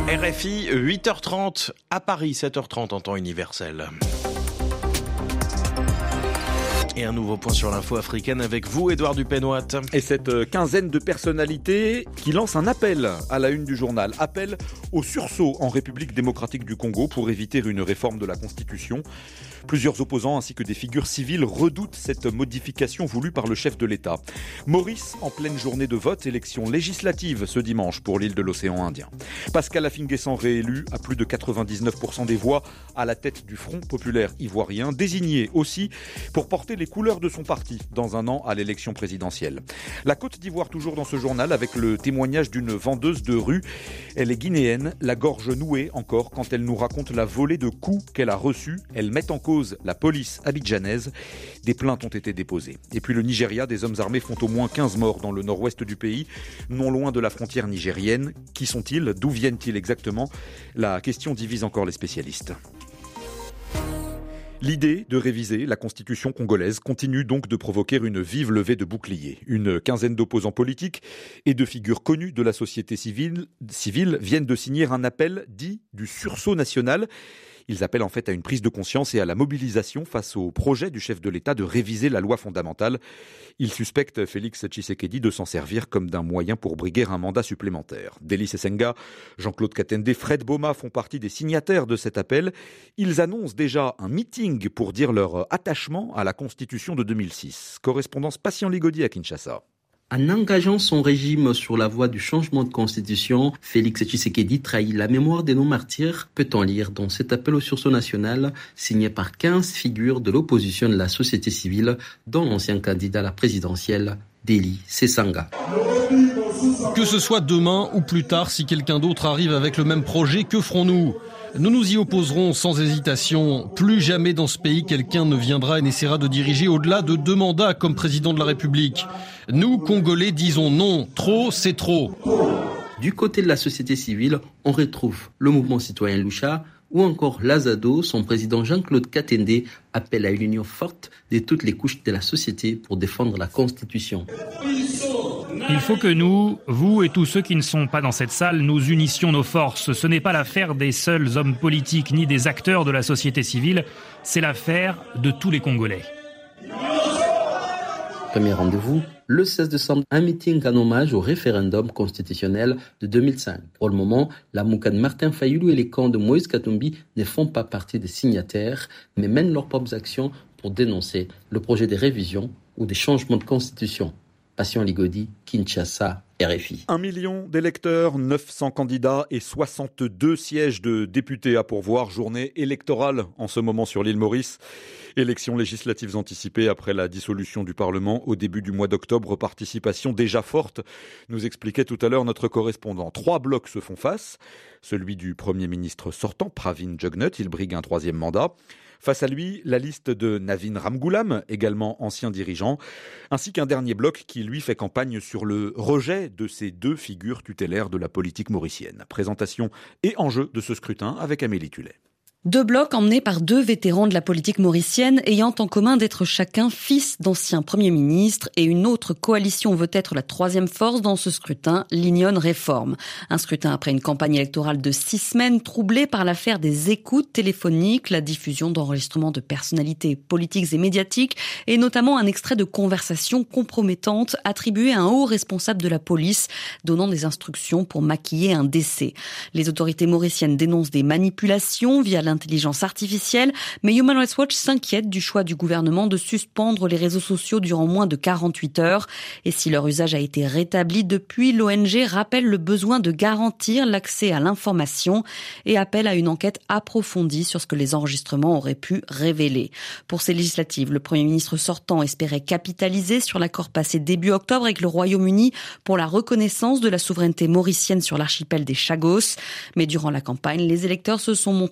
RFI, 8h30 à Paris, 7h30 en temps universel. Et un nouveau point sur l'info africaine avec vous, Édouard Dupenoit. Et cette quinzaine de personnalités qui lancent un appel à la une du journal. Appel au sursaut en République démocratique du Congo pour éviter une réforme de la Constitution. Plusieurs opposants ainsi que des figures civiles redoutent cette modification voulue par le chef de l'État. Maurice, en pleine journée de vote, élection législative ce dimanche pour l'île de l'océan Indien. Pascal Affi-N'Guessan réélu à plus de 99% des voix à la tête du Front populaire ivoirien, désigné aussi pour porter les couleurs de son parti dans un an à l'élection présidentielle. La Côte d'Ivoire toujours dans ce journal avec le témoignage d'une vendeuse de rue. Elle est guinéenne, la gorge nouée encore quand elle nous raconte la volée de coups qu'elle a reçue. Elle met en cause la police abidjanaise. Des plaintes ont été déposées. Et puis le Nigeria, des hommes armés font au moins 15 morts dans le nord-ouest du pays, non loin de la frontière nigérienne. Qui sont-ils ? D'où viennent-ils exactement ? La question divise encore les spécialistes. L'idée de réviser la constitution congolaise continue donc de provoquer une vive levée de boucliers. Une quinzaine d'opposants politiques et de figures connues de la société civile viennent de signer un appel dit du sursaut national. Ils appellent en fait à une prise de conscience et à la mobilisation face au projet du chef de l'État de réviser la loi fondamentale. Ils suspectent Félix Tshisekedi de s'en servir comme d'un moyen pour briguer un mandat supplémentaire. Délice Essenga, Jean-Claude Katende, Fred Boma font partie des signataires de cet appel. Ils annoncent déjà un meeting pour dire leur attachement à la Constitution de 2006. Correspondance Patient Ligodi à Kinshasa. En engageant son régime sur la voie du changement de constitution, Félix Tshisekedi trahit la mémoire de nos martyrs, peut-on lire dans cet appel au sursaut national signé par 15 figures de l'opposition de la société civile, dont l'ancien candidat à la présidentielle, Délice Essenga. Que ce soit demain ou plus tard, si quelqu'un d'autre arrive avec le même projet, que ferons-nous ? Nous nous y opposerons sans hésitation. Plus jamais dans ce pays, quelqu'un ne viendra et n'essaiera de diriger au-delà de 2 mandats comme président de la République. Nous, Congolais, disons non. Trop, c'est trop. Du côté de la société civile, on retrouve le mouvement citoyen Lucha ou encore l'Azado. Son président Jean-Claude Katende appelle à une union forte de toutes les couches de la société pour défendre la Constitution. Il faut que nous, vous et tous ceux qui ne sont pas dans cette salle, nous unissions nos forces. Ce n'est pas l'affaire des seuls hommes politiques ni des acteurs de la société civile, c'est l'affaire de tous les Congolais. Premier rendez-vous, le 16 décembre, un meeting en hommage au référendum constitutionnel de 2005. Pour le moment, la Mouka de Martin Fayulu et les camps de Moïse Katumbi ne font pas partie des signataires, mais mènent leurs propres actions pour dénoncer le projet de révision ou des changements de constitution. Patient Ligodi, Kinshasa, RFI. 1 million d'électeurs, 900 candidats et 62 sièges de députés à pourvoir. Journée électorale en ce moment sur l'île Maurice. Élections législatives anticipées après la dissolution du Parlement au début du mois d'octobre. Participation déjà forte, nous expliquait tout à l'heure notre correspondant. 3 blocs se font face. Celui du Premier ministre sortant, Pravin Jugnut, il brigue un 3e mandat. Face à lui, la liste de Navin Ramgoolam, également ancien dirigeant, ainsi qu'un dernier bloc qui, lui, fait campagne sur le rejet de ces 2 figures tutélaires de la politique mauricienne. Présentation et enjeu de ce scrutin avec Amélie Tullet. 2 blocs emmenés par 2 vétérans de la politique mauricienne ayant en commun d'être chacun fils d'anciens premiers ministres, et une autre coalition veut être la 3e force dans ce scrutin, l'Union Réforme. Un scrutin après une campagne électorale de 6 semaines troublée par l'affaire des écoutes téléphoniques, la diffusion d'enregistrements de personnalités politiques et médiatiques, et notamment un extrait de conversation compromettante attribué à un haut responsable de la police, donnant des instructions pour maquiller un décès. Les autorités mauriciennes dénoncent des manipulations via l'intelligence artificielle, mais Human Rights Watch s'inquiète du choix du gouvernement de suspendre les réseaux sociaux durant moins de 48 heures. Et si leur usage a été rétabli depuis, l'ONG rappelle le besoin de garantir l'accès à l'information et appelle à une enquête approfondie sur ce que les enregistrements auraient pu révéler. Pour ces législatives, le Premier ministre sortant espérait capitaliser sur l'accord passé début octobre avec le Royaume-Uni pour la reconnaissance de la souveraineté mauricienne sur l'archipel des Chagos. Mais durant la campagne, les électeurs se sont montrés plutôt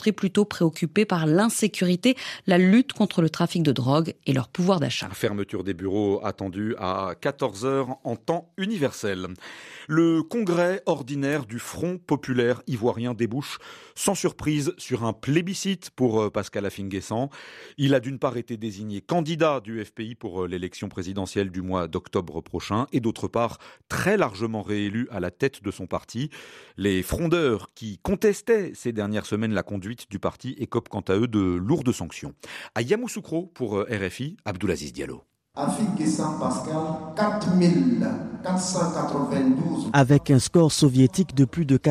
préoccupés par l'insécurité, la lutte contre le trafic de drogue et leur pouvoir d'achat. Fermeture des bureaux attendue à 14h en temps universel. Le congrès ordinaire du Front populaire ivoirien débouche sans surprise sur un plébiscite pour Pascal Affi-N'Guessan. Il a d'une part été désigné candidat du FPI pour l'élection présidentielle du mois d'octobre prochain et d'autre part très largement réélu à la tête de son parti. Les frondeurs qui contestaient ces dernières semaines la conduite du parti écopent quant à eux de lourdes sanctions. À Yamoussoukro pour RFI, Abdoulaziz Diallo. Affi-N'Guessan Pascal, 4492. Avec un score soviétique de plus de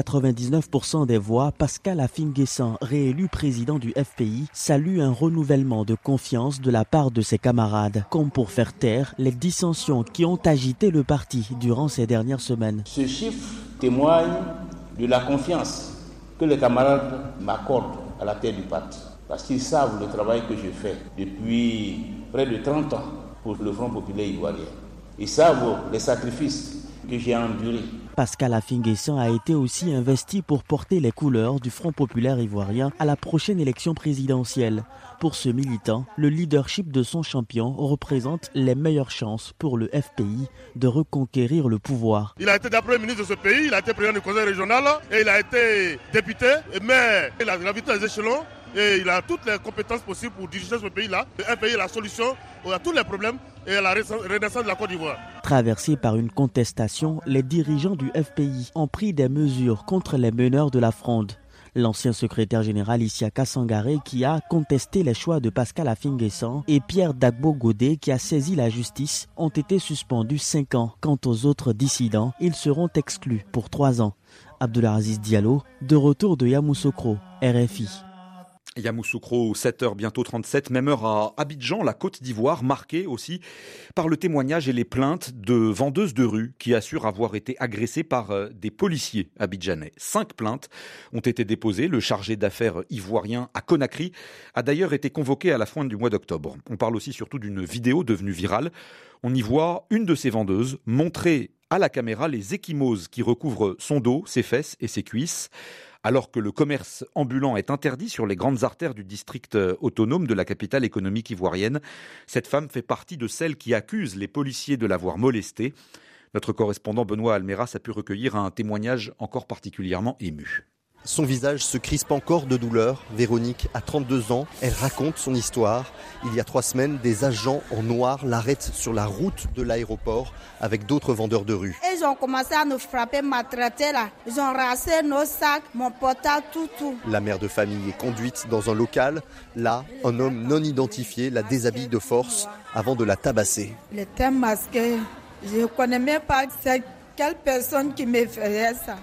99% des voix, Pascal Affi-N'Guessan, réélu président du FPI, salue un renouvellement de confiance de la part de ses camarades, comme pour faire taire les dissensions qui ont agité le parti durant ces dernières semaines. Ce chiffre témoigne de la confiance que les camarades m'accordent à la tête du parti, parce qu'ils savent le travail que je fais depuis près de 30 ans pour le Front populaire ivoirien. Ils savent les sacrifices que j'ai endurés. Pascal Affi-N'Guessan a été aussi investi pour porter les couleurs du Front populaire ivoirien à la prochaine élection présidentielle. Pour ce militant, le leadership de son champion représente les meilleures chances pour le FPI de reconquérir le pouvoir. Il a été Premier ministre de ce pays, il a été président du conseil régional et il a été député, mais il a gravité les échelons. Et il a toutes les compétences possibles pour diriger ce pays-là. Le FPI est la solution à tous les problèmes et à la renaissance de la Côte d'Ivoire. Traversés par une contestation, les dirigeants du FPI ont pris des mesures contre les meneurs de la fronde. L'ancien secrétaire général Isiaka Sangaré qui a contesté les choix de Pascal Affi-N'Guessan et Pierre Dagbo Godé qui a saisi la justice ont été suspendus 5 ans. Quant aux autres dissidents, ils seront exclus pour 3 ans. Abdoulaziz Diallo, de retour de Yamoussoukro, RFI. Yamoussoukro, 7h, bientôt 37, même heure à Abidjan, la Côte d'Ivoire, marquée aussi par le témoignage et les plaintes de vendeuses de rue qui assurent avoir été agressées par des policiers abidjanais. 5 plaintes ont été déposées. Le chargé d'affaires ivoirien à Conakry a d'ailleurs été convoqué à la fin du mois d'octobre. On parle aussi surtout d'une vidéo devenue virale. On y voit une de ces vendeuses montrer à la caméra les ecchymoses qui recouvrent son dos, ses fesses et ses cuisses. Alors que le commerce ambulant est interdit sur les grandes artères du district autonome de la capitale économique ivoirienne, cette femme fait partie de celles qui accusent les policiers de l'avoir molestée. Notre correspondant Benoît Almeras a pu recueillir un témoignage encore particulièrement ému. Son visage se crispe encore de douleur. Véronique a 32 ans, elle raconte son histoire. Il y a 3 semaines, des agents en noir l'arrêtent sur la route de l'aéroport avec d'autres vendeurs de rue. Ils ont commencé à nous frapper, maltraiter là. Ils ont rassé nos sacs, mon portable, tout. La mère de famille est conduite dans un local. Là, un homme non identifié la déshabille de force avant de la tabasser. Il était masqué. Je ne connais même pas c'est quelle personne qui me faisait ça.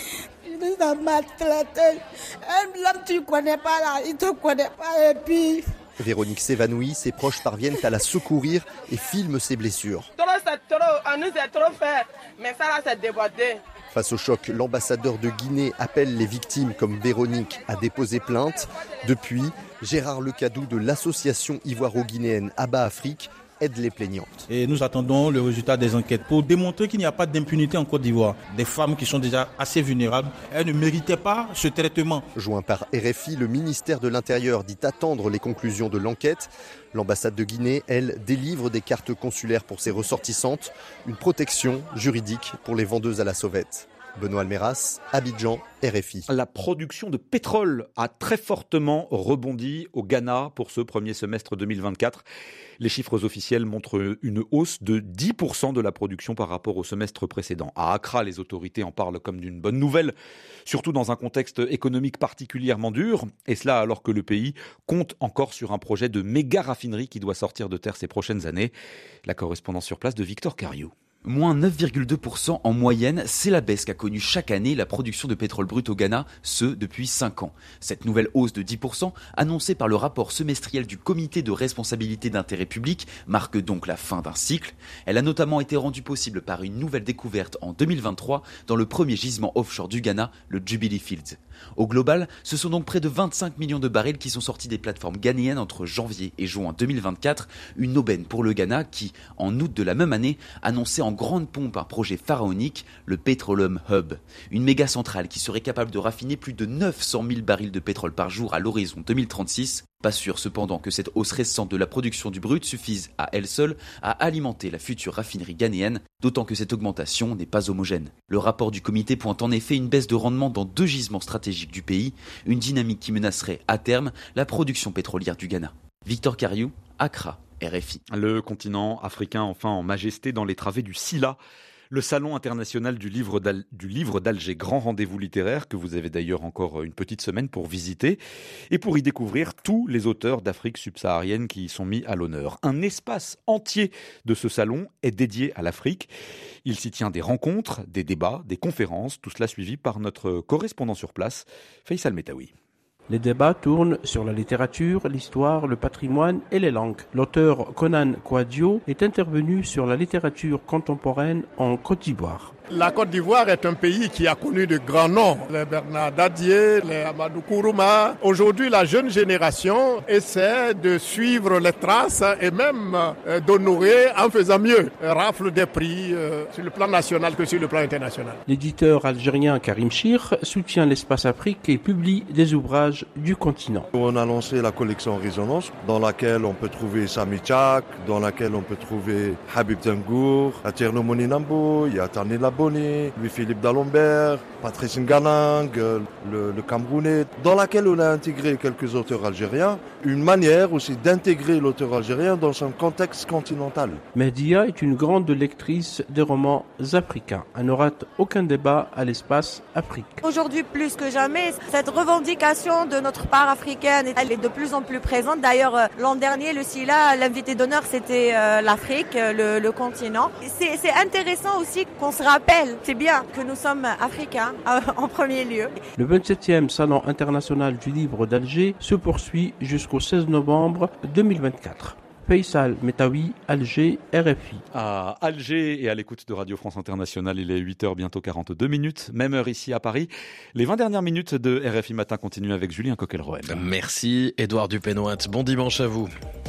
Il a maltraité. L'homme, tu ne connais pas là, il ne te connaît pas. Et puis... Véronique s'évanouit, ses proches parviennent à la secourir et filment ses blessures. On nous a trop fait, mais ça là, c'est débordé. Face au choc, l'ambassadeur de Guinée appelle les victimes comme Véronique à déposer plainte. Depuis, Gérard Lecadou de l'association ivoiro-guinéenne Abba Afrique aide les plaignantes. Et nous attendons le résultat des enquêtes pour démontrer qu'il n'y a pas d'impunité en Côte d'Ivoire. Des femmes qui sont déjà assez vulnérables, elles ne méritaient pas ce traitement. Joint par RFI, le ministère de l'Intérieur dit attendre les conclusions de l'enquête. L'ambassade de Guinée, elle, délivre des cartes consulaires pour ses ressortissantes, une protection juridique pour les vendeuses à la sauvette. Benoît Almeras, Abidjan, RFI. La production de pétrole a très fortement rebondi au Ghana pour ce premier semestre 2024. Les chiffres officiels montrent une hausse de 10% de la production par rapport au semestre précédent. À Accra, les autorités en parlent comme d'une bonne nouvelle, surtout dans un contexte économique particulièrement dur. Et cela alors que le pays compte encore sur un projet de méga raffinerie qui doit sortir de terre ces prochaines années. La correspondance sur place de Victor Cariou. Moins 9,2% en moyenne, c'est la baisse qu'a connue chaque année la production de pétrole brut au Ghana, ce depuis 5 ans. Cette nouvelle hausse de 10%, annoncée par le rapport semestriel du Comité de responsabilité d'intérêt public, marque donc la fin d'un cycle. Elle a notamment été rendue possible par une nouvelle découverte en 2023 dans le premier gisement offshore du Ghana, le Jubilee Fields. Au global, ce sont donc près de 25 millions de barils qui sont sortis des plateformes ghanéennes entre janvier et juin 2024, une aubaine pour le Ghana qui, en août de la même année, annonçait en grande pompe un projet pharaonique, le Petroleum Hub. Une méga centrale qui serait capable de raffiner plus de 900 000 barils de pétrole par jour à l'horizon 2036. Pas sûr cependant que cette hausse récente de la production du brut suffise à elle seule à alimenter la future raffinerie ghanéenne, d'autant que cette augmentation n'est pas homogène. Le rapport du comité pointe en effet une baisse de rendement dans 2 gisements stratégiques du pays, une dynamique qui menacerait à terme la production pétrolière du Ghana. Victor Cariou, Accra, RFI. Le continent africain enfin en majesté dans les travées du SILA. Le Salon international du livre d'Alger, grand rendez-vous littéraire que vous avez d'ailleurs encore une petite semaine pour visiter et pour y découvrir tous les auteurs d'Afrique subsaharienne qui y sont mis à l'honneur. Un espace entier de ce salon est dédié à l'Afrique. Il s'y tient des rencontres, des débats, des conférences, tout cela suivi par notre correspondant sur place, Faisal Metaoui. Les débats tournent sur la littérature, l'histoire, le patrimoine et les langues. L'auteur Conan Kouadio est intervenu sur la littérature contemporaine en Côte d'Ivoire. La Côte d'Ivoire est un pays qui a connu de grands noms, les Bernard Dadier, les Amadou Kourouma. Aujourd'hui, la jeune génération essaie de suivre les traces et même d'honorer en faisant mieux. Rafle des prix sur le plan national que sur le plan international. L'éditeur algérien Karim Chir soutient l'espace Afrique et publie des ouvrages du continent. On a lancé la collection Résonance, dans laquelle on peut trouver Sami Tchak, dans laquelle on peut trouver Habib Tengour, Tierno Moninambo, il y a Tani Laboni, Louis-Philippe D'Alembert, Patrice Nganang, le Camerounais, dans laquelle on a intégré quelques auteurs algériens, une manière aussi d'intégrer l'auteur algérien dans son contexte continental. Mehdia est une grande lectrice des romans africains. Elle ne rate aucun débat à l'espace Afrique. Aujourd'hui, plus que jamais, cette revendication de notre part africaine, elle est de plus en plus présente. D'ailleurs, l'an dernier, le SILA, l'invité d'honneur, c'était l'Afrique, le continent. C'est intéressant aussi qu'on se rappelle, c'est bien que nous sommes africains en premier lieu. Le 27e Salon international du livre d'Alger se poursuit jusqu'au 16 novembre 2024. Faisal Metaoui, Alger, RFI. À Alger et à l'écoute de Radio France Internationale, il est 8h, bientôt 42 minutes. Même heure ici à Paris. Les 20 dernières minutes de RFI Matin continuent avec Julien Coquelroen. Merci Édouard Dupénointe. Bon dimanche à vous.